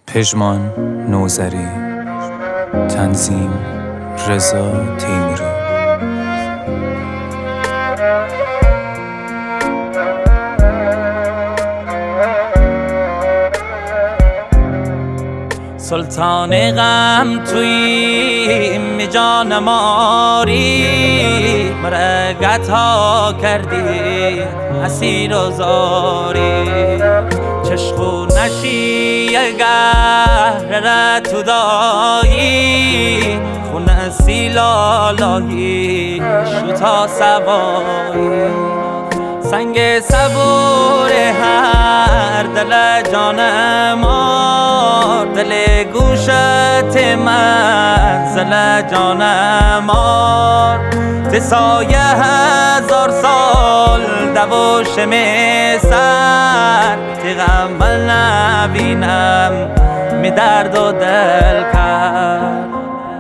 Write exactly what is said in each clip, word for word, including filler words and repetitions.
پژمان نوذری، تنظیم رضا تیموری. سلطان غم توی میجان ماری، مرگت ها کردی اسیر و زاری. چشخو نشی اگر را تو دایی، خونه سیلالایی شوتا سوایی. سنگ صبور هر دل جانم آر، دل گوشت منزل جانم آر. تسایه هزار سال دوش میسر، تیغم من نبینم می درد و دل کرد.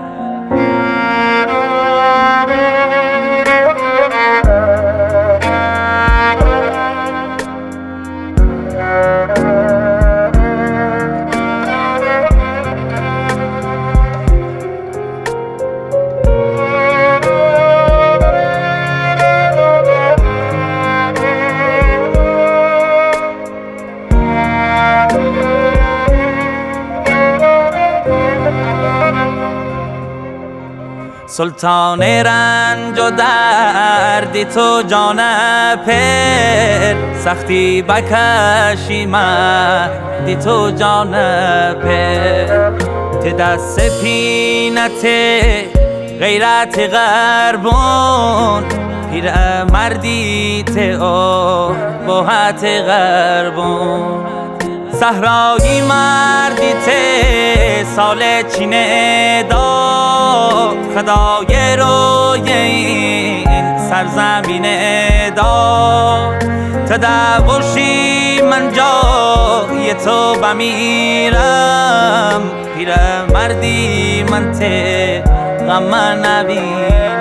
سلطان رنج و دردی تو جان پر، سختی بکشی مردی تو جان پر. ته دست پینت غیرت غربون، پیر مردی ته او بوحت غربون. صحرایی مردی ته سال چینه داد، خدای روی این سرزمین داد. تدوشی من جای تو بمیرم، پیر مردی من ته غم نبینم.